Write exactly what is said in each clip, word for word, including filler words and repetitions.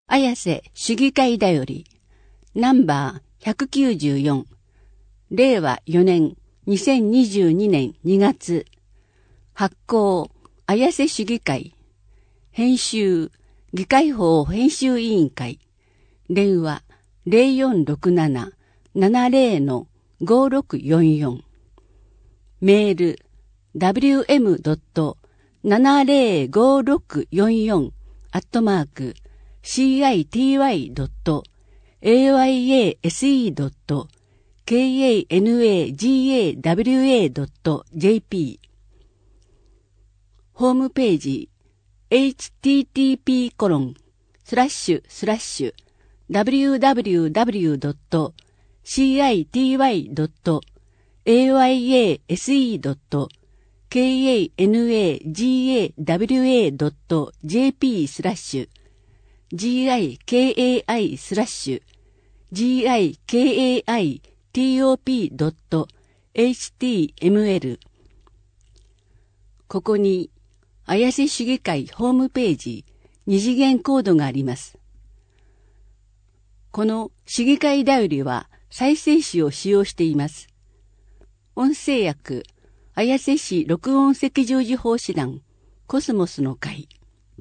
綾瀬市議会だより、ナンバーひゃくきゅうじゅうよん、れいわよねんにせんにじゅうにねんにがつ、発行、綾瀬市議会、編集、議会法編集委員会、電話 ゼロよんろくなな ななゼロ ごろくよんよん、メール、ダブリューエムドットななゼロごろくよんよん アットマーク シーアイティーワイドットエーワイエーエスイードットケーエーエヌエージーエーダブリューエードットジェーピー ホームページ エイチティーティーピーコロンスラッシュスラッシュダブリューダブリューダブリュードットシーアイティーワイドットエーワイエーエスイードットケーエーエヌエージーエーダブリューエードットジェーピー スラッシュ ジーアイケーエーアイ スラッシュ ジーアイケーエーアイティーオーピードットエイチティーエムエル ここに綾瀬市議会ホームページ二次元コードがあります。この市議会だよりは再生紙を使用しています。音声訳綾瀬市録音赤十字奉仕団コスモスの会。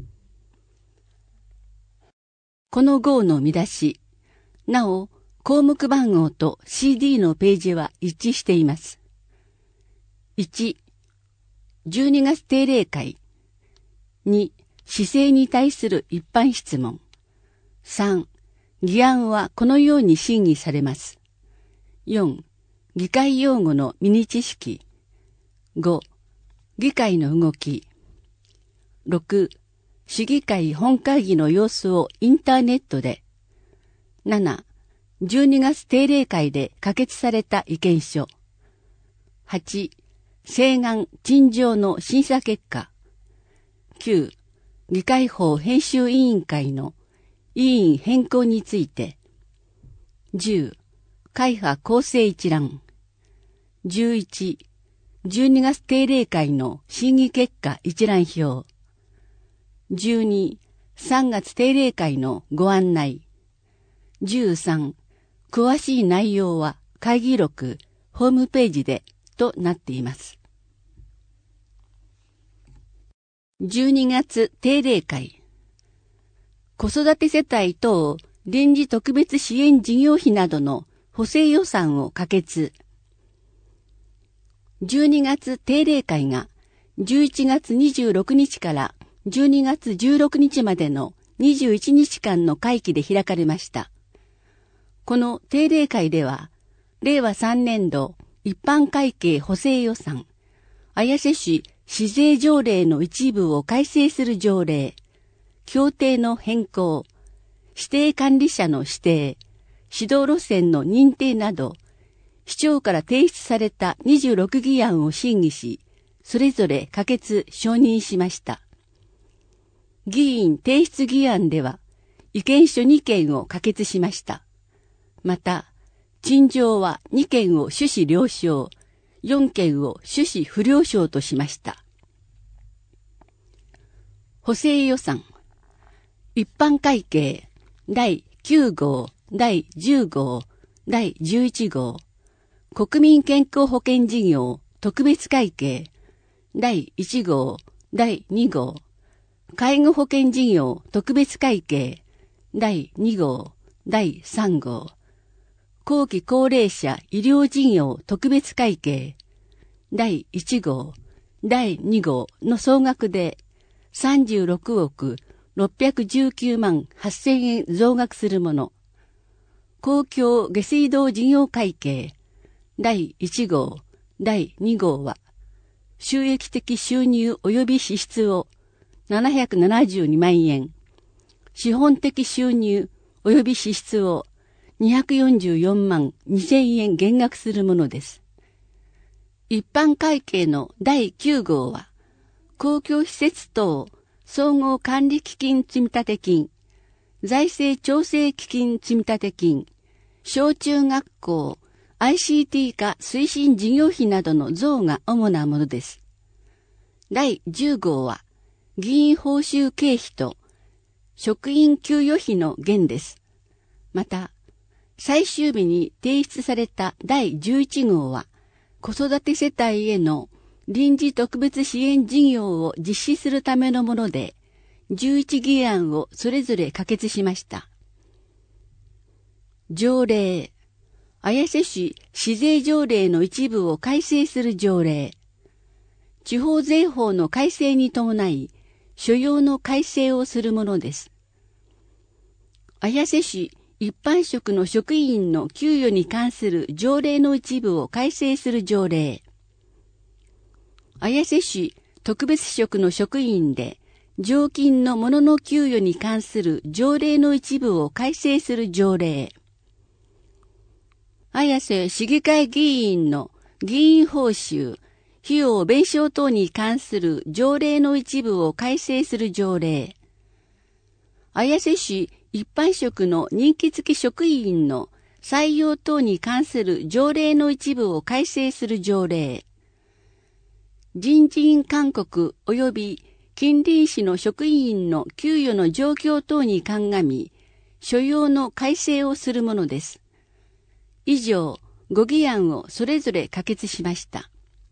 この号の見出し、なお項目番号と シーディー のページは一致しています。いち、じゅうにがつ定例会。に、市政に対する一般質問。さん、議案はこのように審議されます。よん、議会用語のミニ知識。ご、議会の動き。ろく、市議会本会議の様子をインターネットで。なな、じゅうにがつ定例会で可決された意見書。はち、請願陳情の審査結果。きゅう、議会法編集委員会の委員変更について。じゅう、会派構成一覧。じゅういち、じゅうにがつ定例会の審議結果一覧表。じゅうに、さんがつ定例会のご案内。じゅうさん、詳しい内容は会議録、ホームページでとなっています。じゅうにがつ定例会。子育て世帯等臨時特別支援事業費などの補正予算を可決。じゅうにがつ定例会がじゅういちがつにじゅうろくにちからじゅうにがつじゅうろくにちまでのにじゅういちにちかんの会期で開かれました。この定例会では、れいわさんねんど一般会計補正予算、綾瀬市市税条例の一部を改正する条例、協定の変更、指定管理者の指定、指導路線の認定など、市長から提出されたにじゅうろく議案を審議し、それぞれ可決・承認しました。議員提出議案では、意見書にけんを可決しました。また、陳情はにけんを趣旨了承、よんけんを趣旨不了承としました。補正予算、一般会計だいきゅうごう、だいじゅうごう、だいじゅういちごう、国民健康保険事業特別会計だいいちごう、だいにごう、介護保険事業特別会計だいにごう、だいさんごう、後期高齢者医療事業特別会計だいいちごう、だいにごうの総額でさんじゅうろくおくろっぴゃくじゅうきゅうまんはっせんえん増額するもの。公共下水道事業会計だいいちごう、だいにごうは収益的収入及び支出をななひゃくななじゅうにまんえん、資本的収入及び支出をにひゃくよんじゅうよんまんにせんえん減額するものです。一般会計のだいきゅうごうは、公共施設等総合管理基金積立金、財政調整基金積立金、小中学校 アイシーティー 化推進事業費などの増が主なものです。だいじゅうごうは、議員報酬経費と職員給与費の減です。また、最終日に提出されただいじゅういち号は、子育て世帯への臨時特別支援事業を実施するためのもので、じゅういち議案をそれぞれ可決しました。条例、綾瀬市市税条例の一部を改正する条例、地方税法の改正に伴い、所要の改正をするものです。綾瀬市一般職の職員の給与に関する条例の一部を改正する条例、綾瀬市特別職の職員で、常勤の者の給与に関する条例の一部を改正する条例、綾瀬市議会議員の議員報酬、費用弁償等に関する条例の一部を改正する条例、綾瀬市一般職の任期付き職員の採用等に関する条例の一部を改正する条例、人事院勧告及び近隣市の職員の給与の状況等に鑑み、所要の改正をするものです。以上、ご議案をそれぞれ可決しました。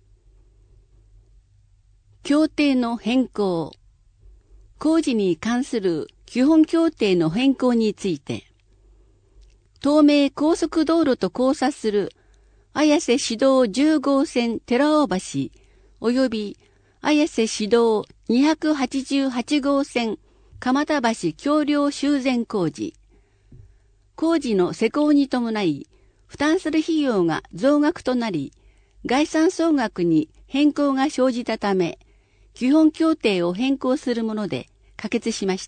協定の変更。工事に関する基本協定の変更について、東名高速道路と交差する綾瀬市道じゅう号線寺尾橋及び綾瀬市道にひゃくはちじゅうはち号線蒲田橋橋梁修繕工事。工事の施工に伴い、負担する費用が増額となり、概算総額に変更が生じたため、基本協定を変更するもので可決しました。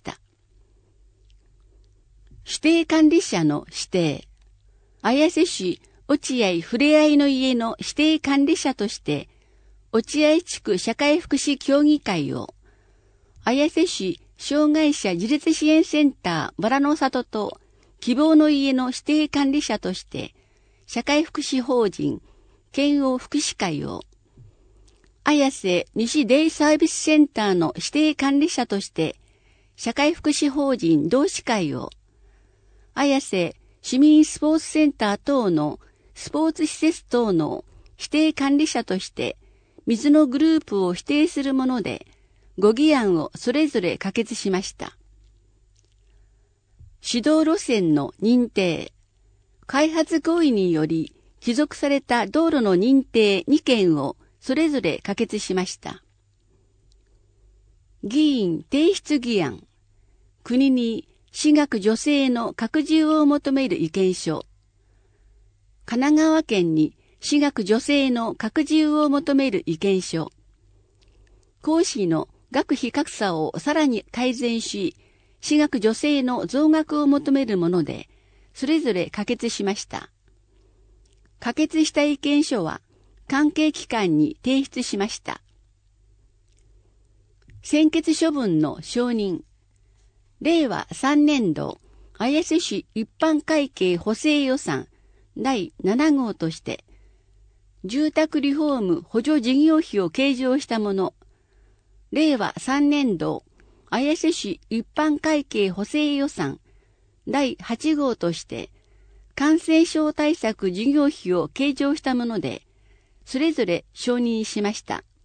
指定管理者の指定。綾瀬市落合ふれあいの家の指定管理者として、落合地区社会福祉協議会を、綾瀬市障害者自立支援センターバラの里と希望の家の指定管理者として、社会福祉法人県央福祉会を、綾瀬西デイサービスセンターの指定管理者として、社会福祉法人同志会を、綾瀬市民スポーツセンター等のスポーツ施設等の指定管理者として、水のグループを指定するもので、ご議案をそれぞれ可決しました。指導路線の認定。開発合意により帰属された道路の認定に件をそれぞれ可決しました。議員提出議案。国に私学助成の拡充を求める意見書。神奈川県に私学助成の拡充を求める意見書。講師の学費格差をさらに改善し、私学助成の増額を求めるもので、それぞれ可決しました。可決した意見書は関係機関に提出しました。専決処分の承認。令和さんねん度綾瀬市一般会計補正予算だいなな号として、住宅リフォーム補助事業費を計上したもの、令和さんねん度綾瀬市一般会計補正予算だいはち号として、感染症対策事業費を計上したもので、それぞれ承認しました。